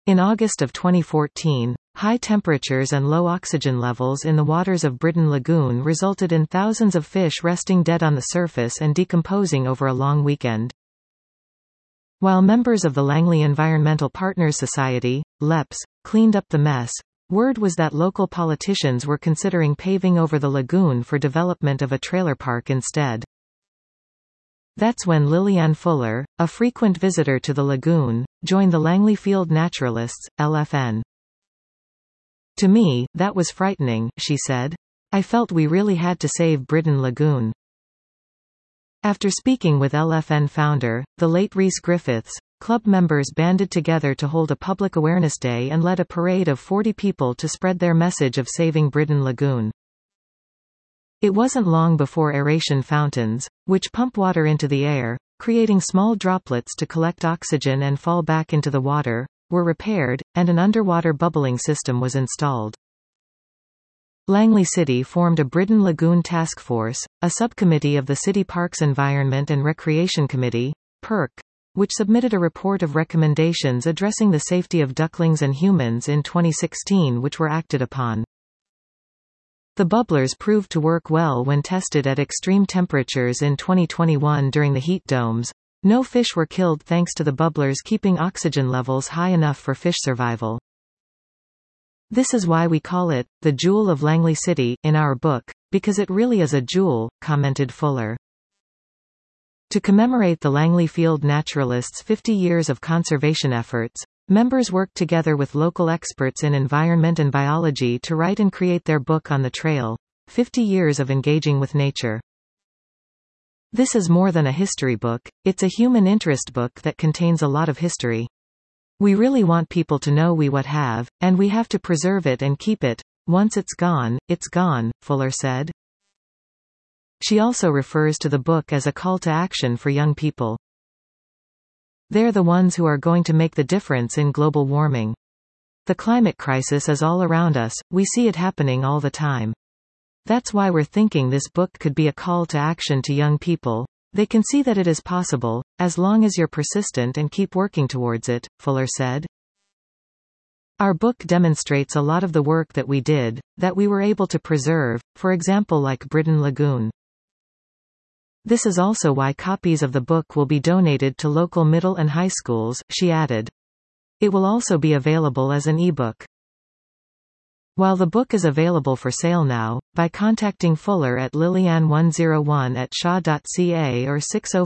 In August of 2014, high temperatures and low oxygen levels in the waters of Bridon Lagoon resulted in thousands of fish resting dead on the surface and decomposing over a long weekend. While members of the Langley Environmental Partners Society, LEPS, cleaned up the mess, word was that local politicians were considering paving over the lagoon for development of a trailer park instead. That's when Lillian Fuller, a frequent visitor to the lagoon, joined the Langley Field Naturalists, LFN. "To me, that was frightening," she said. "I felt we really had to save Bridon Lagoon." After speaking with LFN founder, the late Rhys Griffiths, club members banded together to hold a public awareness day and led a parade of 40 people to spread their message of saving Bridon Lagoon. It wasn't long before aeration fountains, which pump water into the air, creating small droplets to collect oxygen and fall back into the water, were repaired, and an underwater bubbling system was installed. Langley City formed a Bridon Lagoon Task Force, a subcommittee of the City Parks Environment and Recreation Committee, PERC, which submitted a report of recommendations addressing the safety of ducklings and humans in 2016, which were acted upon. The bubblers proved to work well when tested at extreme temperatures in 2021 during the heat domes. No fish were killed thanks to the bubblers keeping oxygen levels high enough for fish survival. "This is why we call it, the Jewel of Langley City, in our book, because it really is a jewel," commented Fuller. To commemorate the Langley Field Naturalists' 50 years of conservation efforts, members worked together with local experts in environment and biology to write and create their book on the trail, 50 Years of Engaging with Nature. This is more than a history book, it's a human interest book that contains a lot of history. We really want people to know what have, and we have to preserve it and keep it. Once it's gone, Fuller said. She also refers to the book as a call to action for young people. They're the ones who are going to make the difference in global warming. The climate crisis is all around us, we see it happening all the time. That's why we're thinking this book could be a call to action to young people. They can see that it is possible, as long as you're persistent and keep working towards it, Fuller said. Our book demonstrates a lot of the work that we did, that we were able to preserve, for example like Bridon Lagoon. This is also why copies of the book will be donated to local middle and high schools, she added. It will also be available as an e-book. While the book is available for sale now, by contacting Fuller at lillian101@shaw.ca or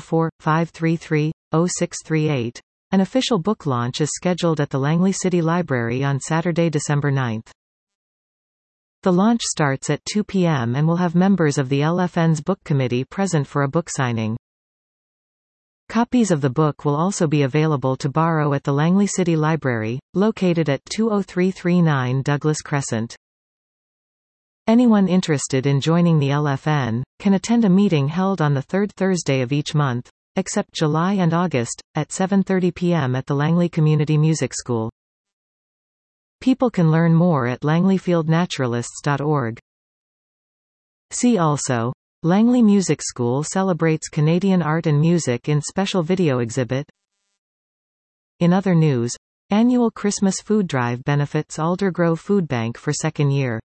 604-533-0638, an official book launch is scheduled at the Langley City Library on Saturday, December 9. The launch starts at 2 p.m. and will have members of the LFN's book committee present for a book signing. Copies of the book will also be available to borrow at the Langley City Library, located at 20339 Douglas Crescent. Anyone interested in joining the LFN can attend a meeting held on the third Thursday of each month, except July and August, at 7:30 p.m. at the Langley Community Music School. People can learn more at langleyfieldnaturalists.org. See also, Langley Music School celebrates Canadian art and music in special video exhibit. In other news, annual Christmas food drive benefits Aldergrove Food Bank for second year.